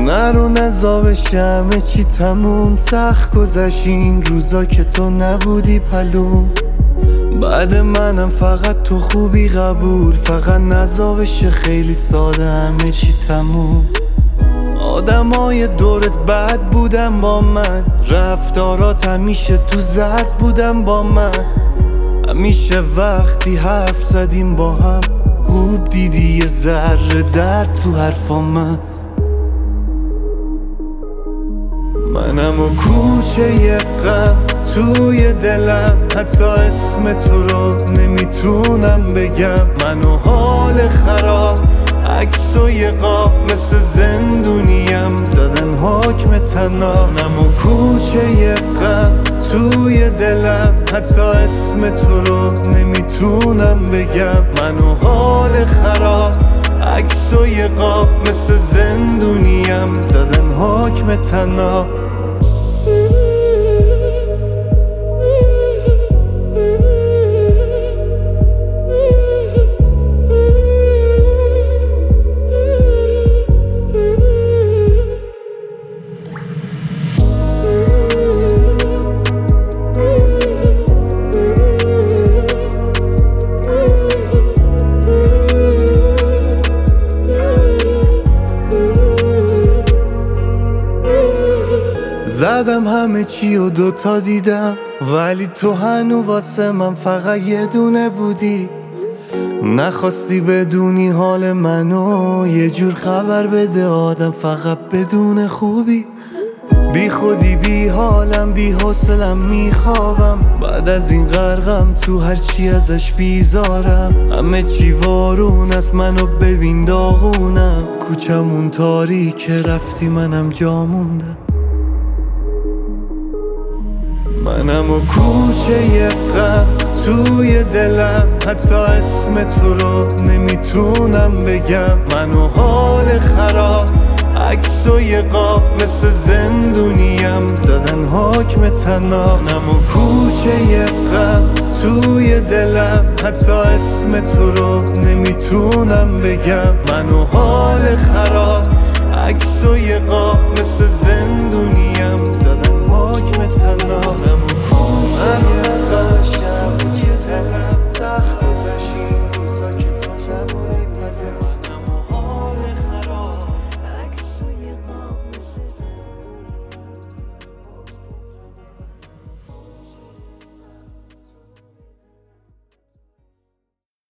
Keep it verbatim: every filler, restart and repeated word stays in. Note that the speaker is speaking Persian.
نرو نزا بشه همه چی تموم. سخت گذشت این روزا که تو نبودی پلوم. بعد منم فقط تو خوبی قبول. فقط نزا بشه خیلی ساده همه چی تموم. آدمای دورت بد بودن با من، رفتارات همیشه تو زرد بودن با من. همیشه وقتی حرف زدیم با هم خوب دیدی یه ذره درد تو حرفام هست. منم و کوچه غم توی دلم، حتی اسم تو رو نمیتونم بگم. من و حال خراب عکس و یه قاب مثل زندونیم دادن حکم طناب. منم و کوچه غم توی دلم، حتی اسم تو رو نمیتونم بگم. من و حال خراب عکس و یه قاب مثل زندونیم دادن حکم طناب. زدم همه چی و دوتا دیدم، ولی تو هنو واسه من فقط یه دونه بودی. نخواستی بدونی حال منو، یه جور خبر بده آدم فقط بدون خوبی. بی خودی بی حالم بی حوصلم میخوابم، بعد از این غرقم تو هرچی ازش بیزارم. همه چی وارون است منو ببین داغونم، کوچمون تاریکه رفتی منم جا موندم. منم و کوچه غم توی دلم، حتی اسم تو رو نمیتونم بگم. من و حال خراب عکس و یه قاب مثل زندونیم دادن حکم طناب. منم و کوچه غم توی دلم، حتی اسم تو رو نمیتونم بگم. من و حال خراب عکس و یه قاب مثل